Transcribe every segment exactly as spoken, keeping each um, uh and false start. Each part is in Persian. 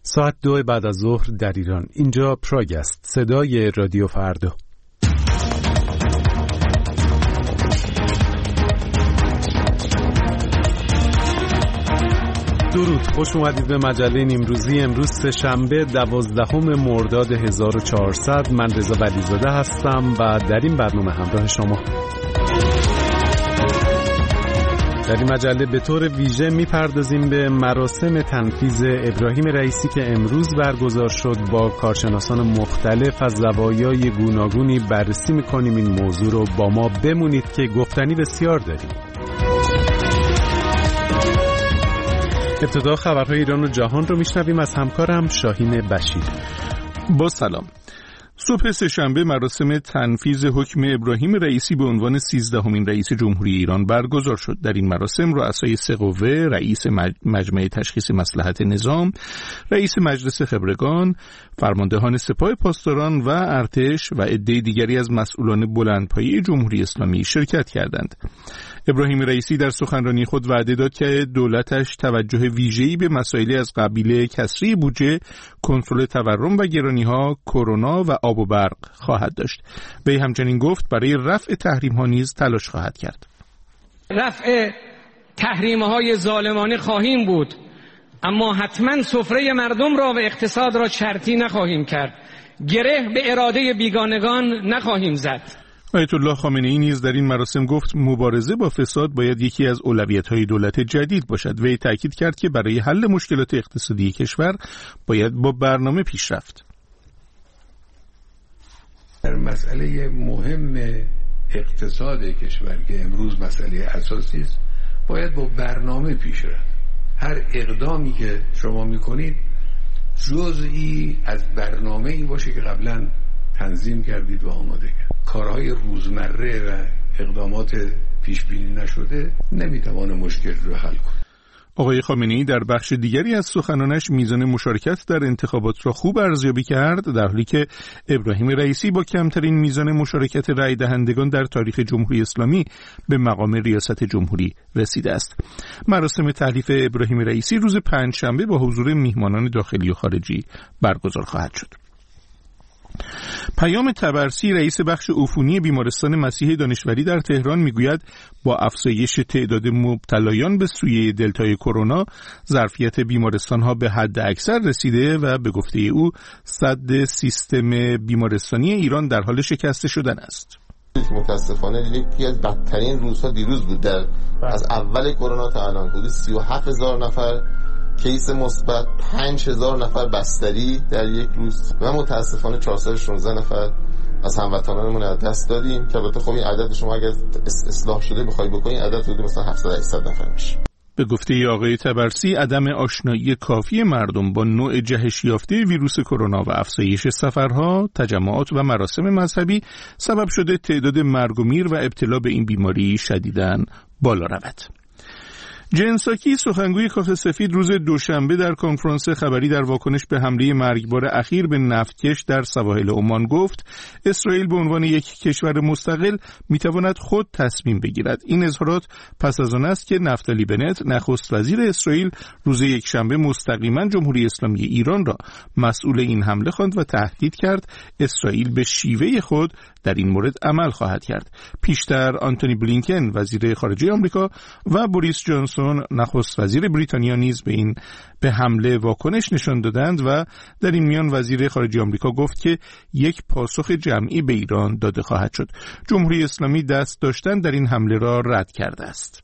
ساعت دو بعد از ظهر در ایران. اینجا پراگ است، صدای رادیو فردا. درود، خوش اومدید به مجله نیمروزی. امروز سه‌شنبه دوازدهم مرداد هزار و چهارصد. من رضا ولیزاده هستم و در این برنامه همراه شما. در این مجله به طور ویژه میپردازیم به مراسم تنفیذ ابراهیم رئیسی که امروز برگزار شد. با کارشناسان مختلف از زوایای گوناگونی بررسی میکنیم این موضوع رو. با ما بمونید که گفتنی بسیار داریم. ابتدا خبرهای ایران و جهان رو میشنویم از همکارم شاهین بشیر. با سلام. صبح سه‌شنبه مراسم تنفیذ حکم ابراهیم رئیسی به عنوان سیزدهمین رئیس جمهوری ایران برگزار شد. در این مراسم رؤسای سه قوه، رئیس مجمع تشخیص مصلحت نظام، رئیس مجلس خبرگان، فرماندهان سپاه پاسداران و ارتش و عده دیگری از مسئولان بلندپایه جمهوری اسلامی شرکت کردند. ابراهیم رئیسی در سخنرانی خود وعده داد که دولتش توجه ویژه‌ای به مسائلی از قبیل کسری بودجه، کنترل تورم و گرانی‌ها، کرونا و آب و برق خواهد داشت. وی همچنین گفت برای رفع تحریم‌ها نیز تلاش خواهد کرد. رفع تحریم‌های ظالمانه خواهیم بود، اما حتما سفره مردم را و اقتصاد را چرتی نخواهیم کرد. گره به اراده بیگانگان نخواهیم زد. آیت الله خامنه‌ای نیز در این مراسم گفت مبارزه با فساد باید یکی از اولویت‌های دولت جدید باشد. وی تاکید کرد که برای حل مشکلات اقتصادی کشور باید با برنامه پیش رفت. در مسئله مهم اقتصاد کشور که امروز مسئله اساسی است، باید با برنامه پیش رفت. هر اقدامی که شما می‌کنید جزئی از برنامه‌ای باشه که قبلاً تنظیم کردید و آماده کردید. کارهای روزمره و اقدامات پیش بینی نشده نمیتوانه مشکل رو حل کنه. آقای خامنه‌ای در بخش دیگری از سخنانش میزان مشارکت در انتخابات را خوب ارزیابی کرد، در حالی که ابراهیم رئیسی با کمترین میزان مشارکت رای دهندگان در تاریخ جمهوری اسلامی به مقام ریاست جمهوری رسیده است. مراسم تحلیف ابراهیم رئیسی روز پنجشنبه با حضور میهمانان داخلی و خارجی برگزار خواهد شد. پیام طبرسی، رئیس بخش عفونی بیمارستان مسیح دانشوری در تهران میگوید با افزایش تعداد مبتلایان به سویه دلتای کرونا، ظرفیت بیمارستان‌ها به حد اکثر رسیده و به گفته او سد سیستم بیمارستانی ایران در حال شکسته شدن است. متاسفانه یکی از بدترین روزها دیروز بود. در از اول کرونا تا الان حدود سی و هفت هزار نفر کیس مثبت، پنج هزار نفر بستری در یک روز و متاسفانه چهارصد و شانزده نفر از هموطنانمون از دست دادیم که البته خب این عدد شما اگر اصلاح شده بخوای بکنید عدد حدود مثلا هفتصد هشتصد نفر میشه. به گفته آقای طبرسی، عدم آشنایی کافی مردم با نوع جهش یافته ویروس کرونا و افزایش سفرها، تجمعات و مراسم مذهبی سبب شده تعداد مرگ و میر و ابتلا به این بیماری شدیداً بالا رود. جن ساکی، سخنگوی کاخ سفید، روز دوشنبه در کنفرانس خبری در واکنش به حمله مرگبار اخیر به نفتکش در سواحل عمان گفت اسرائیل به عنوان یک کشور مستقل میتواند خود تصمیم بگیرد. این اظهارات پس از آن است که نفتالی بنت، نخست وزیر اسرائیل، روز یکشنبه مستقیما جمهوری اسلامی ایران را مسئول این حمله خواند و تهدید کرد اسرائیل به شیوه خود در این مورد عمل خواهد کرد. پیشتر آنتونی بلینکن، وزیر خارجه آمریکا، و بوریس جانسون، نخست وزیر بریتانیا، نیز به این به حمله واکنش نشان دادند و در این میان وزیر خارجه آمریکا گفت که یک پاسخ جمعی به ایران داده خواهد شد. جمهوری اسلامی دست داشتن در این حمله را رد کرده است.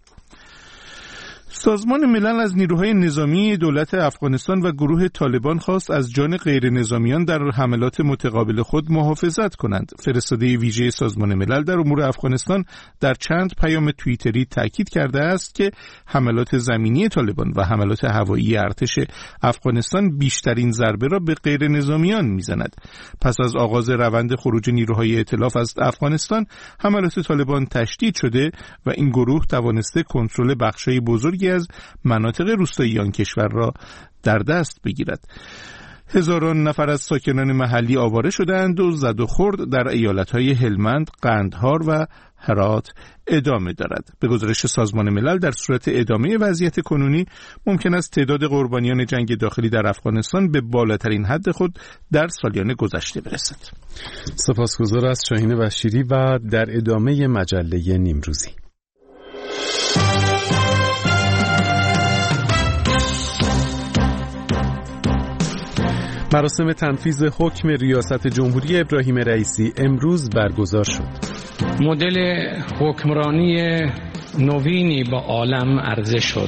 سازمان ملل از نیروهای نظامی دولت افغانستان و گروه طالبان خواست از جان غیر نظامیان در حملات متقابل خود محافظت کنند. فرستاده ویژه سازمان ملل در امور افغانستان در چند پیام توییتری تاکید کرده است که حملات زمینی طالبان و حملات هوایی ارتش افغانستان بیشترین ضربه را به غیر نظامیان میزند. پس از آغاز روند خروج نیروهای ائتلاف از افغانستان، حملات طالبان تشدید شده و این گروه توانسته کنترل بخشای بزرگی از مناطق روستایی آن کشور را در دست بگیرد. هزاران نفر از ساکنان محلی آواره شدند و زد و خورد در ایالت‌های هلمند، قندهار و هرات ادامه دارد. به گزارش سازمان ملل در صورت ادامه وضعیت کنونی ممکن است تعداد قربانیان جنگ داخلی در افغانستان به بالاترین حد خود در سالیان گذشته برسد. سپاسگزار از شاهین بشیری و در ادامه مجله نیمروزی. مراسم تنفیذ حکم ریاست جمهوری ابراهیم رئیسی امروز برگزار شد. مدل حکمرانی نوینی با عالم عرضه شد.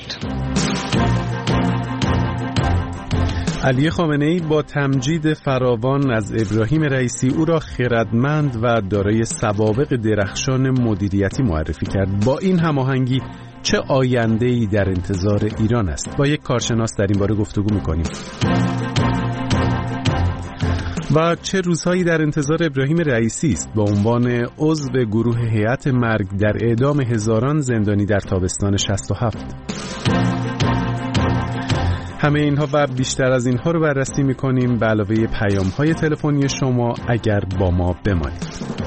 علی خامنه‌ای با تمجید فراوان از ابراهیم رئیسی او را خردمند و دارای سوابق درخشان مدیریتی معرفی کرد. با این هماهنگی چه آینده‌ای در انتظار ایران است؟ با یک کارشناس در این باره گفتگو می‌کنیم. و چه روزهایی در انتظار ابراهیم رئیسی است با عنوان عضو گروه هیئت مرگ در اعدام هزاران زندانی در تابستان شصت و هفت؟ همه اینها و بیشتر از اینها رو بررسی می‌کنیم به علاوه پیام‌های تلفنی شما اگر با ما بمانید.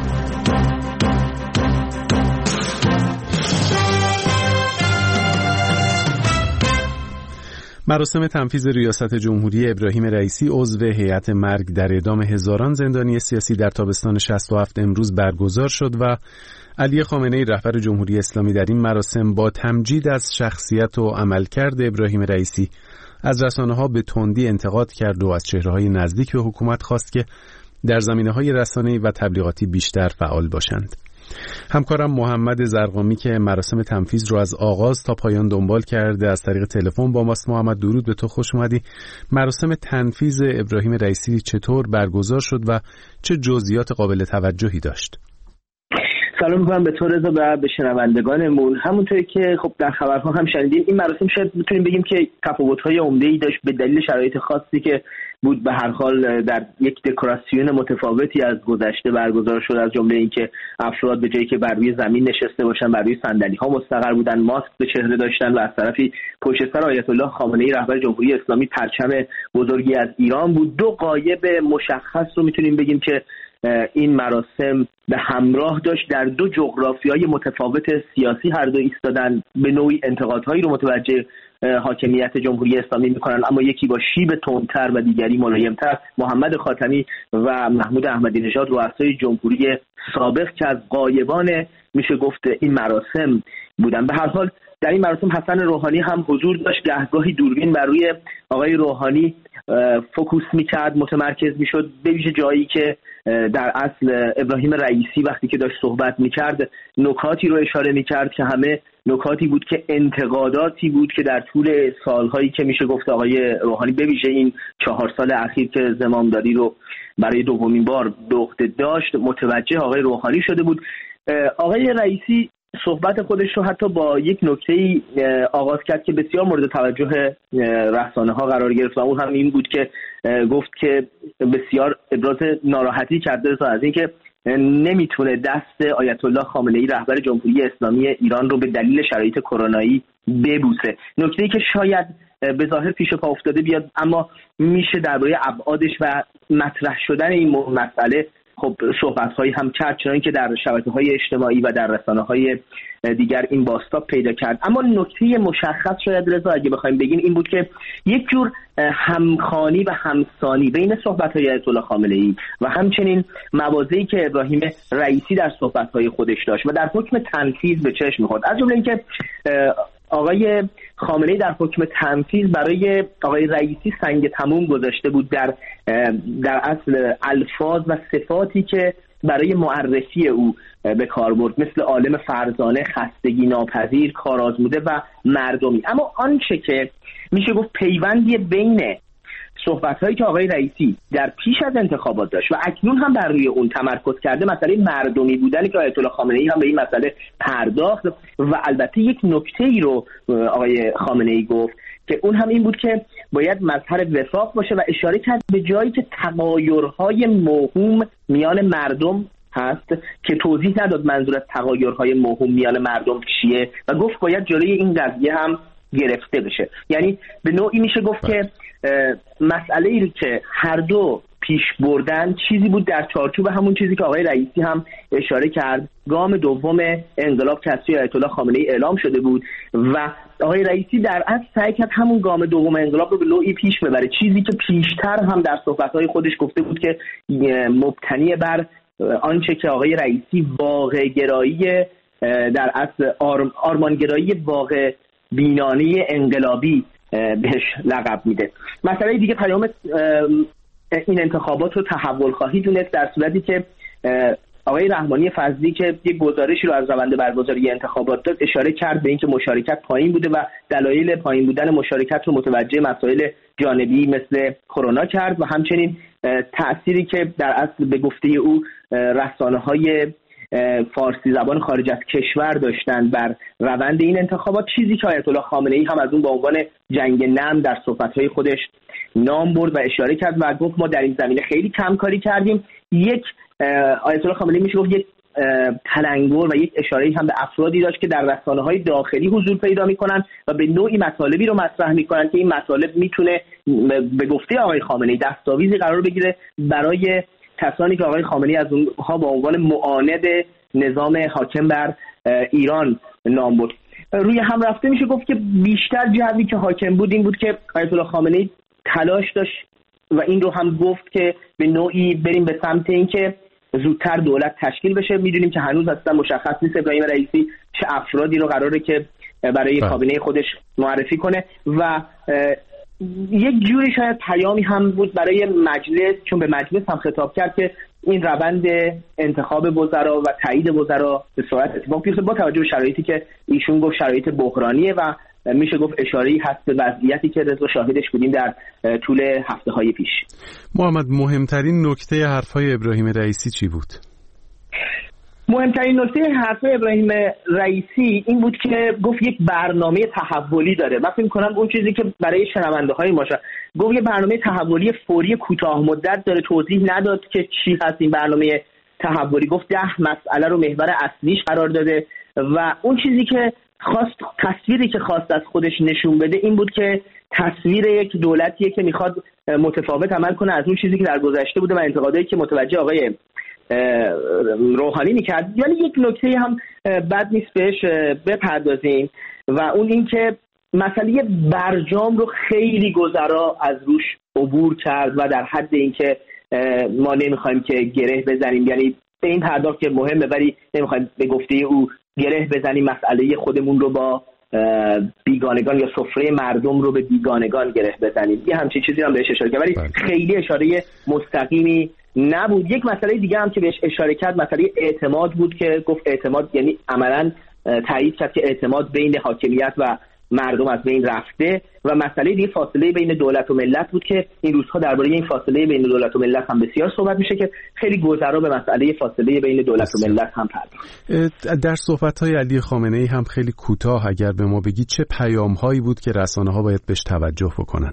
مراسم تنفیذ ریاست جمهوری ابراهیم رئیسی عضو هیئت مرگ در اعدام هزاران زندانی سیاسی در تابستان شصت و هفت امروز برگزار شد و علی خامنه‌ای رهبر جمهوری اسلامی در این مراسم با تمجید از شخصیت و عملکرد ابراهیم رئیسی از رسانه‌ها به تندی انتقاد کرد و از چهره‌های نزدیک به حکومت خواست که در زمینه‌های رسانه‌ای و تبلیغاتی بیشتر فعال باشند. همکارم محمد زرقامی که مراسم تنفیذ رو از آغاز تا پایان دنبال کرده از طریق تلفن با ماست. محمد درود به تو، خوش اومدی. مراسم تنفیذ ابراهیم رئیسی چطور برگزار شد و چه جزئیات قابل توجهی داشت؟ سلام می‌کنم به تو رضا و به شنوندگانمون. همونطوری که خب در خبرها هم شنیدیم این مراسم شاید میتونیم بگیم که تفاوت‌های عمده‌ای داشت به دلیل شرایط خاصی که بود. به هر حال در یک دکوراسیون متفاوتی از گذشته برگزار شد، از جمله اینکه افراد به جایی که بر روی زمین نشسته باشن بر روی صندلی‌ها مستقر بودن، ماسک به چهره داشتن و از طرفی پشت سر آیت الله خامنه‌ای رهبر جمهوری اسلامی پرچم بزرگی از ایران بود. دو غایب مشخص رو میتونیم بگیم که این مراسم به همراه داشت. در دو جغرافیای متفاوت سیاسی هر دو ایستادن، به نوعی انتقادهایی رو متوجه حاکمیت جمهوری اسلامی میکنن، اما یکی با شیب تندتر و دیگری ملایمتر. محمد خاتمی و محمود احمدی نژاد رؤسای جمهوری سابق که از غایبان میشه گفت این مراسم بودن. به هر حال در این مراسم حسن روحانی هم حضور داشت. گهگاهی دوربین بر روی آقای روحانی فوکوس میکرد، متمرکز میشد، به ویژه جایی که در اصل ابراهیم رئیسی وقتی که داشت صحبت میکرد نکاتی رو اشاره میکرد که همه نکاتی بود که انتقاداتی بود که در طول سالهایی که میشه گفت آقای روحانی به ویژه این چهار سال اخیر که زمامداری رو برای دومین بار به عهده داشت متوجه آقای روحانی شده بود. آقای رئیسی صحبت خودش رو حتی با یک نکته‌ای آغاز کرد که بسیار مورد توجه رسانه‌ها قرار گرفت و اون هم این بود که گفت که بسیار ابراز ناراحتی کرده از اینکه نمیتونه دست آیت الله خامنه‌ای رهبر جمهوری اسلامی ایران رو به دلیل شرایط کرونایی ببوسه. نکته‌ای که شاید به ظاهر پیش پا افتاده بیاد اما میشه درباره ابعادش و مطرح شدن این مسئله خب صحبت‌هایی هم کرد، چنانکه که در شبکه‌های اجتماعی و در رسانه‌های دیگر این بازتاب پیدا کرد. اما نکته مشخص شاید رضا اگه بخوایم بگیم این بود که یک جور همخوانی و همسانی بین صحبت‌های آیت الله خامنه‌ای و همچنین مواضعی که ابراهیم رئیسی در صحبت‌های خودش داشت و در حکم تنفیذ به چشم می‌خورد. از جمله اینکه آقای خامنه‌ای در حکم تنفیذ برای آقای رئیسی سنگ تموم گذاشته بود در در اصل الفاظ و صفاتی که برای معرفی او به کار برد، مثل عالم فرزانه، خستگی ناپذیر، کارآزموده و مردمی. اما آنچه که میشه گفت پیوندی بین صحبت‌هایی که آقای رئیسی در پیش از انتخابات داشت و اکنون هم بر روی اون تمرکز کرده، مسئله مردمی بودنی که آیت الله خامنه‌ای هم به این مسئله پرداخت و البته یک نکته‌ای رو آقای خامنه‌ای گفت که اون هم این بود که باید مظهر وفاق باشه و اشاره کرد به جایی که تغایرهای موهوم میان مردم هست که توضیح نداد منظور از تغایرهای موهوم میان مردم چیه و گفت باید جلوی این قضیه هم گرفته بشه. یعنی به نوعی میشه گفت که مسئله ای که هر دو پیش بردن چیزی بود در چارچوب همون چیزی که آقای رئیسی هم اشاره کرد، گام دوم انقلاب که از سوی آیت الله خامنه‌ای اعلام شده بود و آقای رئیسی در اصل سعی کرد همون گام دوم انقلاب رو به نوعی پیش ببره، چیزی که پیشتر هم در صحبت‌های خودش گفته بود که مبتنی بر آنچه که آقای رئیسی واقع گرایی در اصل آرم، آرمانگرایی واقع بینانه انقلابی بهش لقب میده. مسئله دیگه پیام این انتخابات رو تحول خواهی دونست، در صورتی که آقای رحمانی فضلی که یک گزارشی رو از روند برگزاری انتخابات داد اشاره کرد به اینکه مشارکت پایین بوده و دلایل پایین بودن مشارکت رو متوجه مسائل جانبی مثل کرونا کرد و همچنین تأثیری که در اصل به گفته او رسانه‌های فارسی زبان خارج از کشور داشتن بر روند این انتخابات، چیزی که آیت الله خامنه‌ای هم از اون به عنوان جنگ نم در صحبت‌های خودش نام برد و اشاره کرد و گفت ما در این زمینه خیلی کم کاری کردیم. یک آیت الله خامنه‌ای میشه گفت یک تلنگر و یک اشاره‌ای هم به افرادی داشت که در رسانه‌های داخلی حضور پیدا می‌کنن و به نوعی مطالبی رو مطرح می‌کنن که این مطالب میتونه به گفته آقای خامنه‌ای دستاویزی قرار بگیره برای کسانی که آقای خامنه‌ای از اونها با عنوان معاند نظام حاکم بر ایران نام برد. روی هم رفته میشه گفت که بیشتر جوی که حاکم بود این بود که آیت الله خامنه‌ای تلاش داشت و این رو هم گفت که به نوعی بریم به سمت این که زودتر دولت تشکیل بشه. میدونیم که هنوز اصلا مشخص نیست ابراهیم رئیسی چه افرادی رو قراره که برای کابینه خودش معرفی کنه و یک جوری شاید پیامی هم بود برای مجلس، چون به مجلس هم خطاب کرد که این روند انتخاب وزرا و تایید وزرا به سرعت اتفاق بیفته با توجه به شرایطی که ایشون گفت شرایط بحرانیه و میشه گفت اشاره‌ای هست به وضعیتی که رضا شاهدش بودیم در طول هفته‌های پیش. محمد، مهمترین نکته حرف‌های ابراهیم رئیسی چی بود؟ مهمترین نکته حرف‌های ابراهیم رئیسی این بود که گفت یک برنامه تحولی داره. من فکر می‌کنم اون چیزی که برای شنونده‌های ما شد، گفت یک برنامه تحولی فوری کوتاه مدت داره، توضیح نداد که چی هست این برنامه تحولی. گفت ده مسئله رو محور اصلیش قرار داده و اون چیزی که خواست، تصویری که خواست از خودش نشون بده این بود که تصویر یک دولتیه که میخواد متفاوت عمل کنه از اون چیزی که در گذشته بوده و انتقادایی که متوجه آقای روحانی میکرد. یعنی یک نکته هم بد نیست بهش بپردازیم و اون این که مسئله برجام رو خیلی گذرا از روش عبور کرد و در حد این که ما نمیخوایم که گره بزنیم، یعنی به این پرداخت که مهمه ولی نمیخوایم به گفته او گره بزنیم مسئله خودمون رو با بیگانگان یا سفره مردم رو به بیگانگان گره بزنیم. یه همچین چیزی هم بهش اشاره کرد ولی خیلی اشاره مستقیمی نبود. یک مسئله دیگه هم که بهش اشاره کرد مسئله اعتماد بود که گفت اعتماد یعنی عملاً تایید کرد که اعتماد بین حاکمیت و مردم از بین رفته و مسئله دیگه فاصله بین دولت و ملت بود که این روزها درباره این فاصله بین دولت و ملت هم بسیار صحبت میشه که خیلی گذرا به مسئله فاصله بین دولت و ملت هم پرداخت. در صحبت‌های علی خامنه‌ای هم خیلی کوتاه اگر به ما بگید چه پیام‌هایی بود که رسانه‌ها باید بهش توجه بکنن؟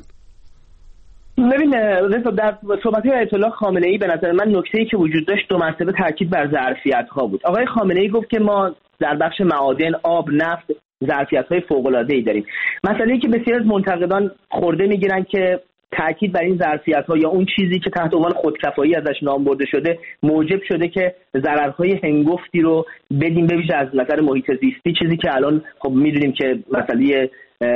ببین رضا، در صحبت‌های آیت الله خامنه‌ای به نظر من نکته‌ای که وجود داشت دو مرتبه تاکید بر ظرفیت‌ها بود. آقای خامنه‌ای گفت که ما در بخش معادن، آب، نفت ظرفیت‌های فوق‌العاده‌ای داریم. مسئله‌ای که بسیار از منتقدان خورده می‌گیرن که تاکید بر این ظرفیت‌ها یا اون چیزی که تحت عنوان خودکفایی ازش نام برده شده موجب شده که ضررهای هنگفتی رو بدیم، به ویژه از نظر محیط زیستی، چیزی که الان خب می‌دونیم که مسئله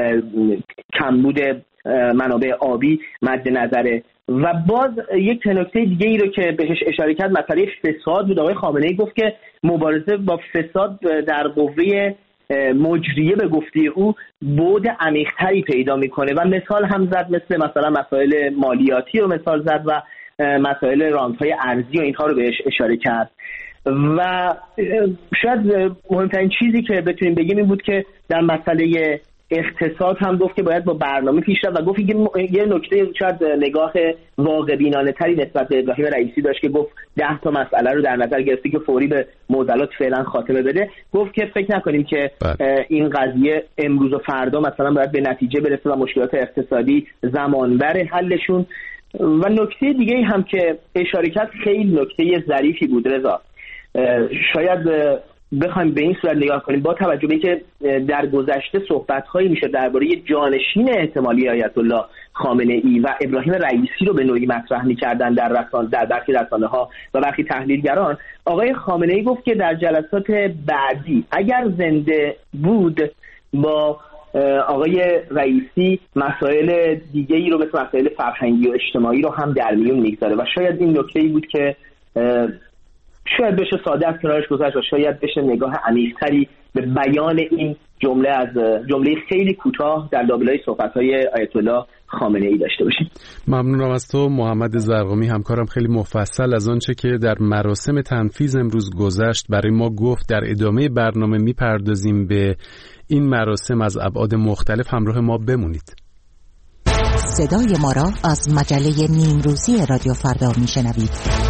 کمبود منابع آبی مد نظره. و باز یک نکته دیگه ای رو که بهش اشاره کرد مسئله فساد بود. آقای خامنه‌ای گفت که مبارزه با فساد در قوه مجریه به گفته او بعد عمیق‌تری پیدا میکنه و مثال هم زد مثل مثلا مسائل مالیاتی رو مثال زد و مسائل رانت‌های ارضی و اینها رو بهش اشاره کرد. و شاید مهمترین چیزی که بتونیم بگیم این بود که در مسئله اقتصاد هم گفت که باید با برنامه پیش رفت و گفت یه نکته شاید نگاه واقع بینانه تری نسبت به ابراهیم رئیسی داشت که گفت ده تا مسئله رو در نظر گرفتی که فوری به معضلات فعلا خاتمه بده. گفت که فکر نکنیم که بله. این قضیه امروز و فردا مثلا باید به نتیجه برسه و مشکلات اقتصادی زمان بره حلشون. و نکته دیگه هم که اشاره کرد خیلی نکته ظریفی بود رضا، شاید بخوایم به این صورت نگاه کنیم، با توجه به اینکه در گذشته صحبت‌هایی میشه درباره جانشین احتمالی آیت الله خامنه‌ای و ابراهیم رئیسی رو به نوعی مطرح می‌کردن در رسانه، در برخی رسانه‌ها و برخی تحلیلگران، آقای خامنه‌ای گفت که در جلسات بعدی اگر زنده بود با آقای رئیسی مسائل دیگه‌ای رو مثل مسائل فرهنگی و اجتماعی رو هم در میون می‌گذاره و شاید این نکته‌ای بود که شاید بشه ساده از کنارش گذشت و شاید بشه نگاه عمیق‌تری به بیان این جمله از جمله خیلی کوتاه در لابلای صحبت‌های آیت الله خامنه‌ای داشته باشیم. ممنونم از تو محمد زرقامی، همکارم خیلی مفصل از آنچه که در مراسم تنفیذ امروز گذشت برای ما گفت. در ادامه برنامه میپردازیم به این مراسم از ابعاد مختلف. همراه ما بمونید. صدای ما را از مجله نیمروزی رادیو فردا میشنوید.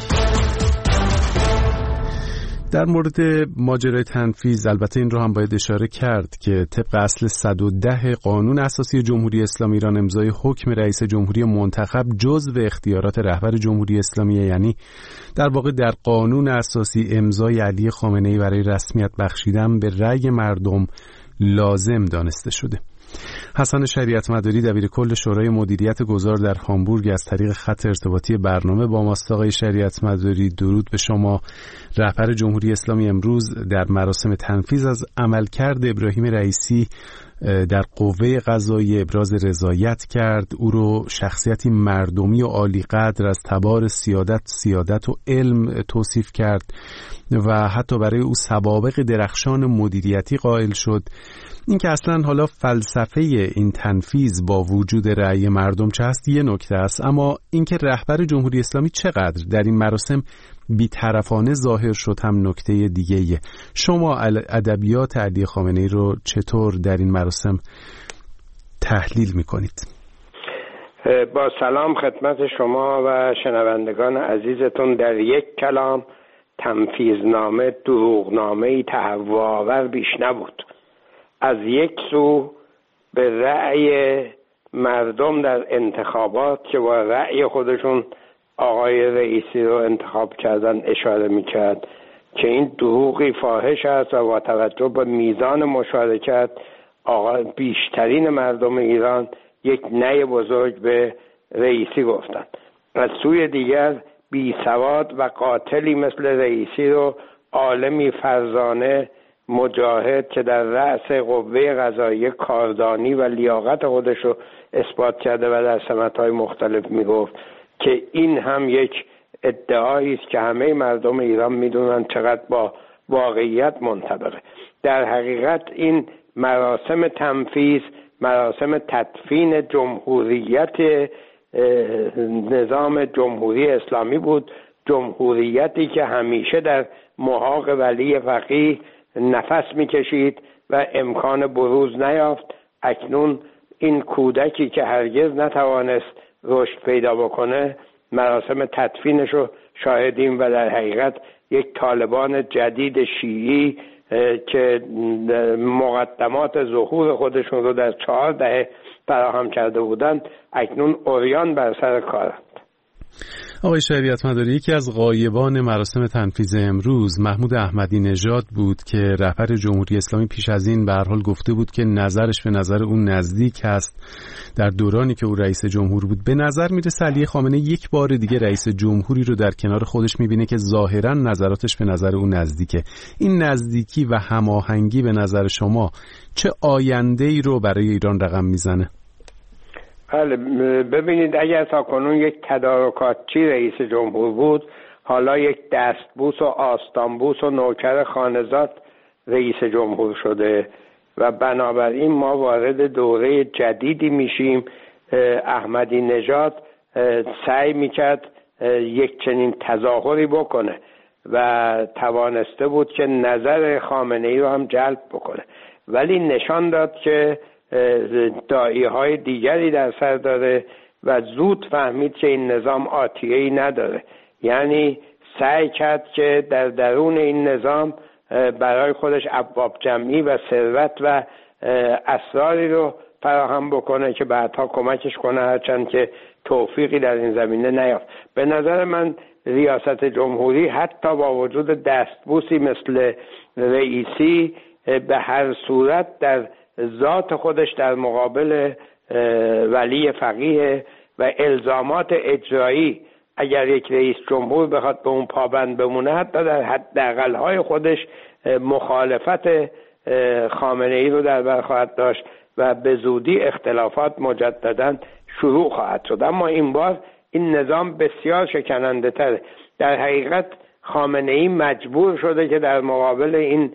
در مورد ماجرای تنفیذ البته این رو هم باید اشاره کرد که طبق اصل صد و ده قانون اساسی جمهوری اسلامی ایران امضای حکم رئیس جمهوری منتخب جزو اختیارات رهبر جمهوری اسلامی، یعنی در واقع در قانون اساسی امضای علی خامنه‌ای برای رسمیت بخشیدن به رأی مردم لازم دانسته شده. حسن شریعت مداری دبیر کل شورای مدیریت گذار در هامبورگ از طریق خط ارتباطی برنامه با ماست. آقای شریعت مداری درود به شما. رهبر جمهوری اسلامی امروز در مراسم تنفیذ از عملکرد ابراهیم رئیسی در قوه قضاییه ابراز رضایت کرد. او رو شخصیتی مردمی و عالی قدر از تبار سیادت سیادت و علم توصیف کرد و حتی برای او سوابق درخشان مدیریتی قائل شد. این که اصلا حالا فلسفه این تنفیذ با وجود رأی مردم چه هست یه نکته است، اما اینکه رهبر جمهوری اسلامی چقدر در این مراسم بی‌طرفانه ظاهر شد هم نکته دیگه‌ایه. شما ادبیات علی خامنه‌ای رو چطور در این مراسم تحلیل می‌کنید؟ با سلام خدمت شما و شنوندگان عزیزتون. در یک کلام، تنفیذنامه دروغنامه‌ای تهوع‌آور بیش نبود. از یک سو به رأی مردم در انتخابات که با رأی خودشون آقای رئیسی رو انتخاب کردن اشاره میکرد که این دروغی فاحش است و با توجه به میزان مشارکت آقای بیشترین مردم ایران یک نه بزرگ به رئیسی گفتند. از سوی دیگر بیسواد و قاتلی مثل رئیسی رو عالمی فرزانه مجاهد که در رأس قوه قضاییه کاردانی و لیاقت خودش رو اثبات کرده و در سمت‌های مختلف میگفت که این هم یک ادعایی است که همه مردم ایران میدونن چقدر با واقعیت منطبقه. در حقیقت این مراسم تنفیذ مراسم تدفین جمهوریت نظام جمهوری اسلامی بود، جمهوریتی که همیشه در محاق ولی فقیه نفس میکشید و امکان بروز نیافت. اکنون این کودکی که هرگز نتوانست رشد پیدا بکنه مراسم تدفینش رو شاهدیم و در حقیقت یک طالبان جدید شیعی که مقدمات ظهور خودشون رو در چهار دهه فراهم کرده بودند اکنون عریان بر سر کارند. آقای شریعت مداری، یکی از غایبان مراسم تنفیذ امروز محمود احمدی نژاد بود که رهبر جمهوری اسلامی پیش از این به هر حال گفته بود که نظرش به نظر اون نزدیک است در دورانی که او رئیس جمهور بود. به نظر میرسه علی خامنه‌ای یک بار دیگه رئیس جمهوری رو در کنار خودش میبینه که ظاهرا نظراتش به نظر اون نزدیکه. این نزدیکی و هماهنگی به نظر شما چه آینده‌ای رو برای ایران رقم میزنه؟ بله، ببینید اگر تا کنون یک تدارکاتچی رئیس جمهور بود، حالا یک دستبوس و آستانبوس و نوکر خانزاد رئیس جمهور شده و بنابراین ما وارد دوره جدیدی میشیم. احمدی نژاد سعی میکرد یک چنین تظاهری بکنه و توانسته بود که نظر خامنه‌ای رو هم جلب بکنه، ولی نشان داد که داعی های دیگری در سر داره و زود فهمید که این نظام آتیه‌ای نداره. یعنی سعی کرد که در درون این نظام برای خودش ابواب جمعی و ثروت و اسراری رو فراهم بکنه که بعدها کمکش کنه، هرچند که توفیقی در این زمینه نیافت. به نظر من ریاست جمهوری حتی با وجود دستبوسی مثل رئیسی به هر صورت در ذات خودش در مقابل ولی فقیه و الزامات اجرایی، اگر یک رئیس جمهور بخواد به اون پابند بمونه، حتی در حداقل‌های خودش مخالفت خامنه ای رو در بر خواهد داشت و به زودی اختلافات مجددا شروع خواهد شد. اما این بار این نظام بسیار شکننده تره. در حقیقت خامنه ای مجبور شده که در مقابل این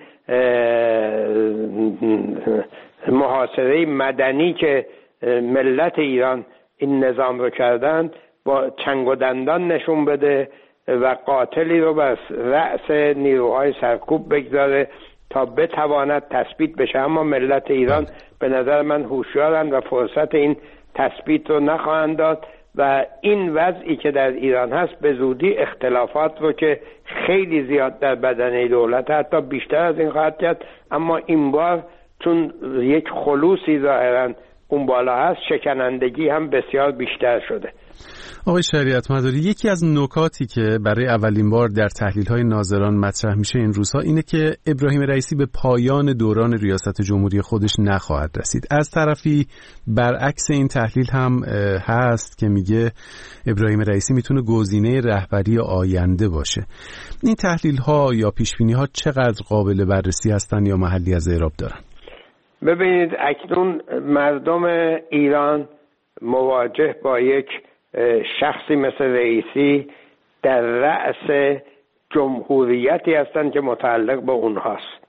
محاصره مدنی که ملت ایران این نظام رو کردن با چنگ و دندان نشون بده و قاتلی رو بر رأس نیروهای سرکوب بگذاره تا بتواند تثبیت بشه. اما ملت ایران به نظر من هوشیارند و فرصت این تثبیت رو نخواهند داد و این وضعی که در ایران هست به زودی اختلافات رو که خیلی زیاد در بدنه دولت حتی بیشتر از این خواهد کرد. اما این بار چون یک خلوصی ظاهراً اون بالا هست، شکنندگی هم بسیار بیشتر شده. آقای شریعت مداری، یکی از نکاتی که برای اولین بار در تحلیل‌های ناظران مطرح میشه این روزها اینه که ابراهیم رئیسی به پایان دوران ریاست جمهوری خودش نخواهد رسید. از طرفی برعکس این تحلیل هم هست که میگه ابراهیم رئیسی میتونه گزینه رهبری آینده باشه. این تحلیل‌ها یا پیش‌بینی‌ها چقدر قابل بررسی هستن یا محلی از اعراب دارن؟ ببینید، اکنون مردم ایران مواجه با یک شخصی مثل رئیسی در رأس جمهوریتی هستند که متعلق به اونهاست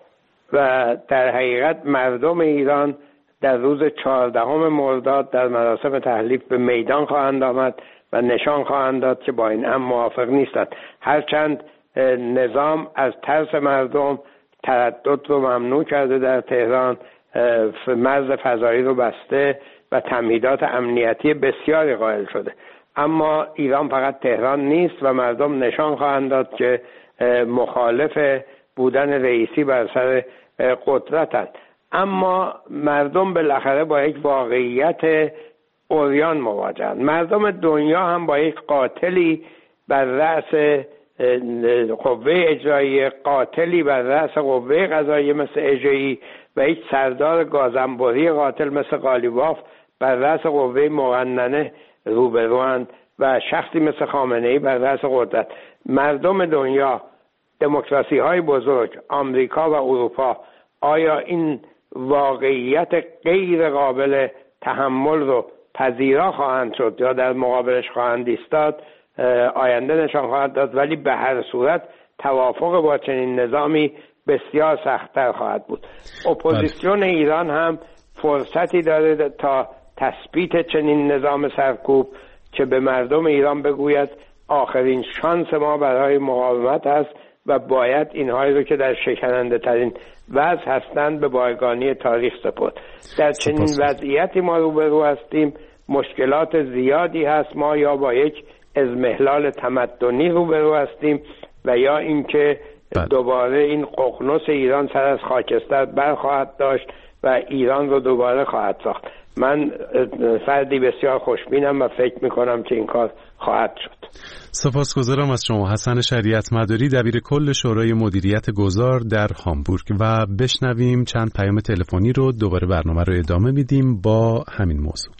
و در حقیقت مردم ایران در روز چهاردهم مرداد در مراسم تحلیف به میدان خواهند آمد و نشان خواهند داد که با این امر موافق نیستند. هرچند نظام از ترس مردم تردد رو ممنوع کرده در تهران، مرز فضایی رو بسته و تمهیدات امنیتی بسیاری قائل شده، اما ایران فقط تهران نیست و مردم نشان خواهند داد که مخالف بودن رئیسی بر سر قدرتند. اما مردم بالاخره با یک واقعیت عریان مواجهند. مردم دنیا هم با یک قاتلی بر رأس قوه اجرایی، قاتلی بر رأس قوه قضاییه مثل اژه‌ای و یک سردار گازنبوری قاتل مثل قالیباف بر رأس قوه مقننه روبروند و شخصی مثل خامنه‌ای بر رأس قدرت. مردم دنیا، دموکراسی های بزرگ آمریکا و اروپا، آیا این واقعیت غیر قابل تحمل رو پذیرا خواهند شد یا در مقابلش خواهند ایستاد؟ آینده نشان خواهد داد، ولی به هر صورت توافق با چنین نظامی بسیار سخت‌تر خواهد بود. اپوزیسیون ایران هم فرصتی داره تا تثبیت چنین نظام سرکوب که به مردم ایران بگوید آخرین شانس ما برای مقاومت است و باید اینهایی رو که در شکننده ترین وضع هستند به بایگانی تاریخ سپرد. در چنین وضعیتی ما روبرو هستیم، مشکلات زیادی هست. ما یا با یک اضمحلال تمدنی روبرو هستیم و یا اینکه دوباره این ققنوس ایران سر از خاکستر برخواهد داشت و ایران رو دوباره خواهد ساخت. من فردی بسیار خوشبینم و فکر میکنم که این کار خواهد شد. سپاسگزارم از شما حسن شریعت مداری، دبیر کل شورای مدیریت گذار در هامبورگ. و بشنویم چند پیام تلفنی رو، دوباره برنامه رو ادامه میدیم با همین موضوع.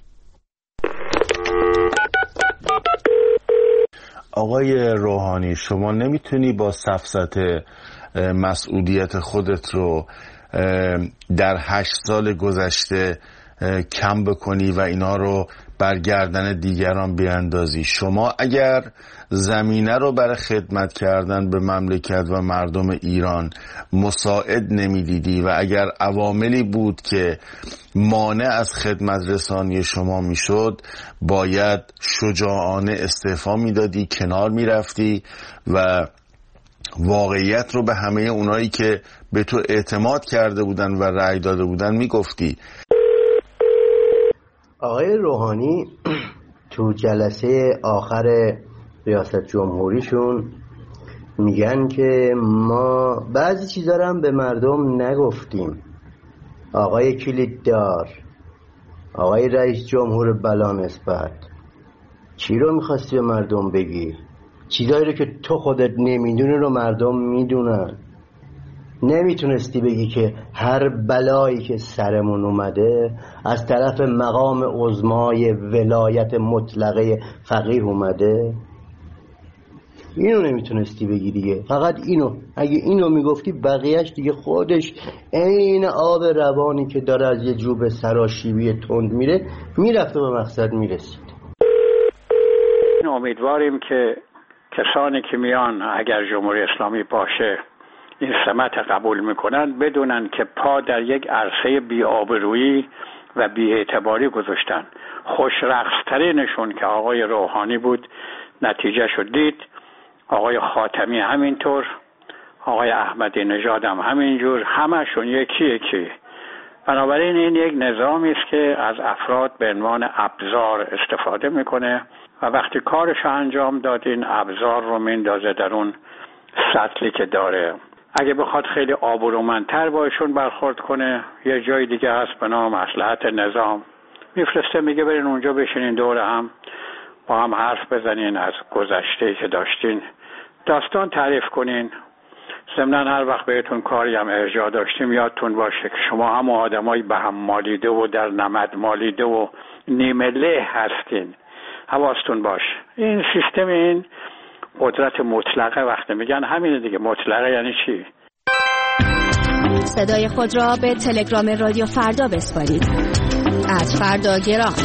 آقای روحانی، شما نمیتونی با سفسطه مسئولیت خودت رو در هشت سال گذشته کم بکنی و اینا رو برگردن دیگران بیاندازی. شما اگر زمینه رو برای خدمت کردن به مملکت و مردم ایران مساعد نمیدیدی و اگر عواملی بود که مانع از خدمت رسانی شما میشد، باید شجاعانه استعفا میدادی، کنار میرفتی و واقعیت رو به همه اونایی که به تو اعتماد کرده بودن و رأی داده بودن میگفتی. آقای روحانی تو جلسه آخر ریاست جمهوریشون میگن که ما بعضی چیزا رو هم به مردم نگفتیم. آقای کلیددار، آقای رئیس جمهور بلانسبت، چی رو میخواستی به مردم بگی؟ چیزایی رو که تو خودت نمیدونی رو مردم میدونن. نمیتونستی بگی که هر بلایی که سرمون اومده از طرف مقام عظمای ولایت مطلقه فقیه اومده؟ اینو نمیتونستی بگی دیگه، فقط اینو. اگه اینو میگفتی بقیهش دیگه خودش عین آب روانی که داره از یه جوب سراشیبی تند میره میرفت و به مقصد میرسید. امیدواریم که کسانی که میان اگر جمهوری اسلامی باشه این سمت قبول میکنن بدونن که پا در یک عرصه بی‌آبرویی و بی‌اعتباری گذاشتن. خوشرقص‌ترینشون که آقای روحانی بود نتیجه شد دید، آقای خاتمی همینطور، آقای احمدی نژاد هم همینجور، همشون یکی یکی. بنابراین این یک نظامی است که از افراد به عنوان ابزار استفاده میکنه و وقتی کارش انجام داد این ابزار رو میندازه در اون سطلی که داره. اگه بخواد خیلی آبرومندتر باشون برخورد کنه یه جای دیگه هست به نام مصلحت نظام، میفرسته میگه برین اونجا بشینین دور هم با هم حرف بزنین، از گذشته که داشتین داستان تعریف کنین. ضمناً هر وقت بهتون کاری هم ارجاع داشتیم یادتون باشه که شما هم آدمای به هم مالیده و در نمد مالیده و نیمه له هستین، حواستون باشه. این سیستم این قدرت مطلقه وقتی میگن همینه دیگه. مطلقه یعنی چی؟ صدای خود را به تلگرام رادیو فردا بسپارید. از فردا گرام.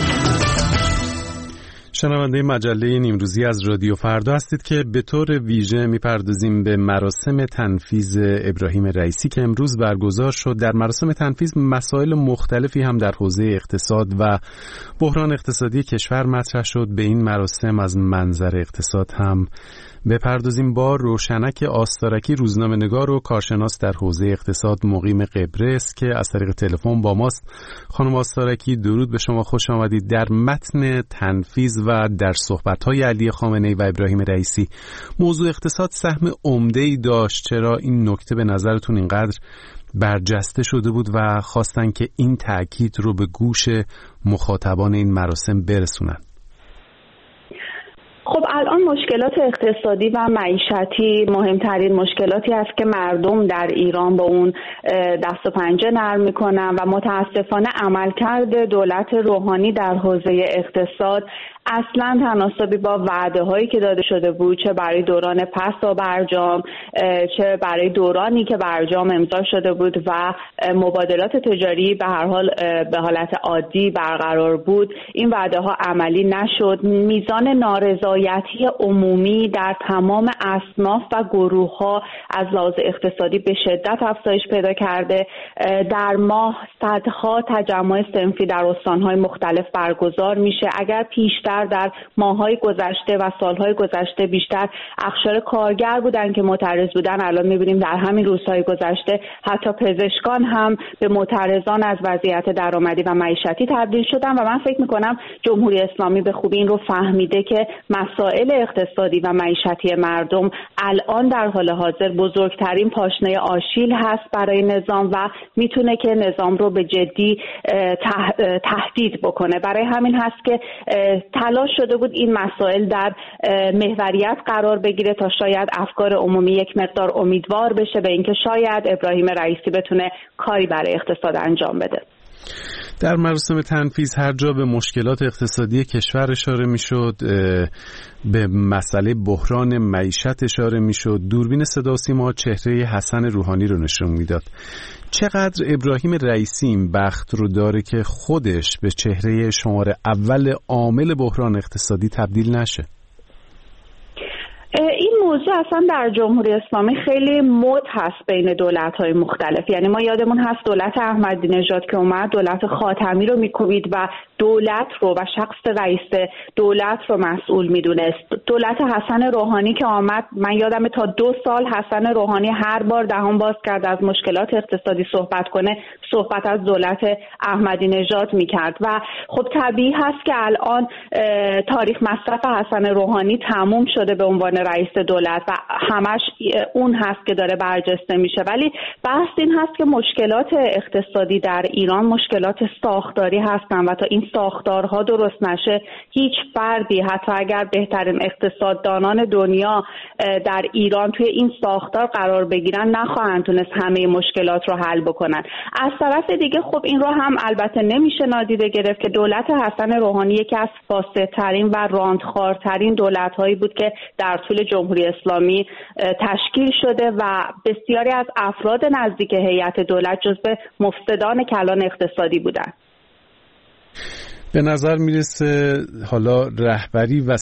شنونده مجله نیمروزی از رادیو فردا هستید که به طور ویژه میپردازیم به مراسم تنفیذ ابراهیم رئیسی که امروز برگزار شد. در مراسم تنفیذ مسائل مختلفی هم در حوزه اقتصاد و بحران اقتصادی کشور مطرح شد. به این مراسم از منظر اقتصاد هم بپردازیم با روشنک آستارکی، روزنامه‌نگار و کارشناس در حوزه اقتصاد مقیم قبرس که از طریق تلفن با ماست. خانم آستارکی درود به شما، خوش آمدید. در متن تنفیذ و در صحبت‌های علی خامنه‌ای و ابراهیم رئیسی موضوع اقتصاد سهم عمده‌ای داشت. چرا این نکته به نظرتون اینقدر برجسته شده بود و خواستن که این تأکید رو به گوش مخاطبان این مراسم برسونن؟ خب الان مشکلات اقتصادی و معیشتی مهمترین مشکلاتی است که مردم در ایران با اون دست و پنجه نرم میکنن و متاسفانه عملکرد دولت روحانی در حوزه اقتصاد اصلا تناسبی با وعده هایی که داده شده بود، چه برای دوران پسا برجام چه برای دورانی که برجام امضا شده بود و مبادلات تجاری به هر حال به حالت عادی برقرار بود، این وعده ها عملی نشد. میزان نارضایتی عمومی در تمام اصناف و گروه ها از لحاظ اقتصادی به شدت افزایش پیدا کرده. در ماه صدها تجمع صنفی در استانهای مختلف برگزار میشه. اگر پیشتر در ماه‌های گذشته و سال‌های گذشته بیشتر اقشار کارگر بودن که معترض بودن، الان می‌بینیم در همین روزهای گذشته حتی پزشکان هم به معترضان از وضعیت درآمدی و معیشتی تبدیل شدن و من فکر می‌کنم جمهوری اسلامی به خوبی این رو فهمیده که مسائل اقتصادی و معیشتی مردم الان در حال حاضر بزرگترین پاشنه آشیل هست برای نظام و میتونه که نظام رو به جدی تهدید بکنه. برای همین هست که تلاش شده بود این مسائل در محوریت قرار بگیره تا شاید افکار عمومی یک مقدار امیدوار بشه به اینکه شاید ابراهیم رئیسی بتونه کاری برای اقتصاد انجام بده. در مراسم تنفیذ هر جا به مشکلات اقتصادی کشور اشاره میشد، به مسئله بحران معیشت اشاره میشد، دوربین صدا و سیما چهره حسن روحانی رو نشون میداد. چقدر ابراهیم رئیسی این بخت رو داره که خودش به چهره شماره اول عامل بحران اقتصادی تبدیل نشه؟ این موضوع اصلا در جمهوری اسلامی خیلی مد هست بین دولت‌های مختلف. یعنی ما یادمون هست دولت احمدی نژاد که اومد دولت خاتمی رو میکوبید و دولت رو و شخص رئیس دولت رو مسئول میدونست. دولت حسن روحانی که آمد، من یادمه تا دو سال حسن روحانی هر بار دهان باز کرد از مشکلات اقتصادی صحبت کنه، صحبت از دولت احمدی نژاد میکرد و خب طبیعی هست که الان تاریخ مصرف حسن روحانی تموم شده به عنوان رئیس دولت دولت و همش اون هست که داره برجسته میشه. ولی بحث این هست که مشکلات اقتصادی در ایران مشکلات ساختاری هستن و تا این ساختارها درست نشه هیچ فردی حتی اگر بهترین اقتصاددانان دنیا در ایران توی این ساختار قرار بگیرن نخواهند تونست همه مشکلات رو حل بکنن. از طرف دیگه خب این رو هم البته نمیشه نادیده گرفت که دولت حسن روحانی یکی از فاسدترین و راندخوارترین دولت‌هایی بود که در طول جمهوری اسلامی تشکیل شده و بسیاری از افراد نزدیک هیئت دولت جزو مفسدان کلان اقتصادی بودند. به نظر میرسه حالا رهبری و